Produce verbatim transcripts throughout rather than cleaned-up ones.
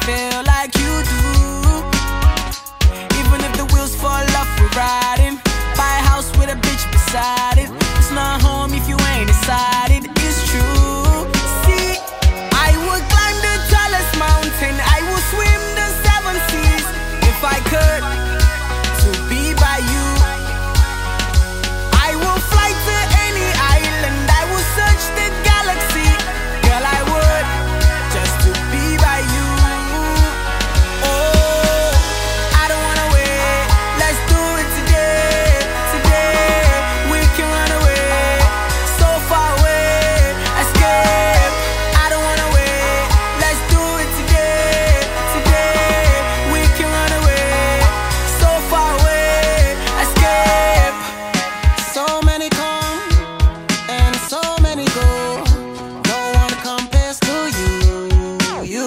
feel like you do. Even if the wheels fall off, we're riding. Buy a house with a bitch beside it. It's not home if you ain't inside it. It's true. See, I would climb the tallest mountain, I would swim the seven seas if I could, to be by you. I will fly to any island, I will search the galaxy. Girl, I would, just to be by you. Oh, I don't wanna wait, let's do it today. Today, we can run away, so far away, escape. I don't wanna wait, let's do it today. Today, we can run away, so far away, escape. So many come and so many go. No one compares to you. You,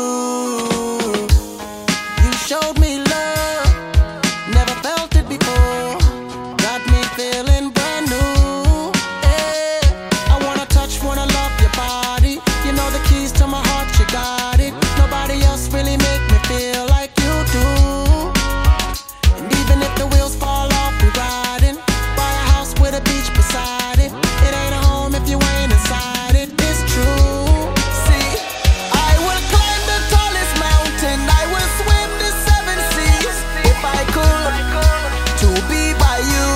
you showed me love, never felt it before. Got me feeling brand new. Hey, I wanna touch, wanna love your body. You know the keys to my heart, you got it. Nobody else really make me feel like you do. And even if the wheels fall off, we riding. Buy a house with a beach beside it. It ain't a home if you ain't inside it. It's true. See, I will climb the tallest mountain, I will swim the seven seas if I could, to be by you.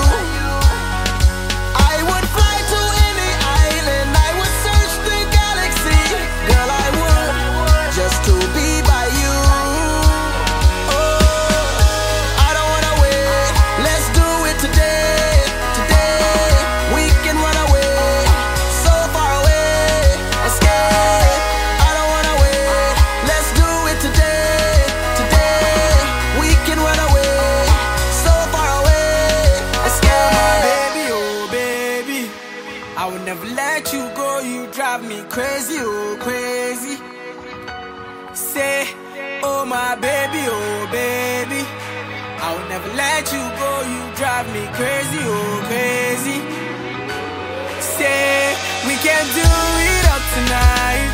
I would fly to any island, I would search the galaxy. Girl, I would, just to be by you. Oh, I don't wanna wait, let's do it today. Today, we can run away, so far away, escape. I don't wanna wait, let's do it today. Today, we can run away, so far away, escape. Baby, oh baby, I would never let you go, you drive me crazy, oh crazy. Say, oh my baby, oh baby, I would never let you go, you drive me crazy, oh crazy. Say, we can do it up tonight.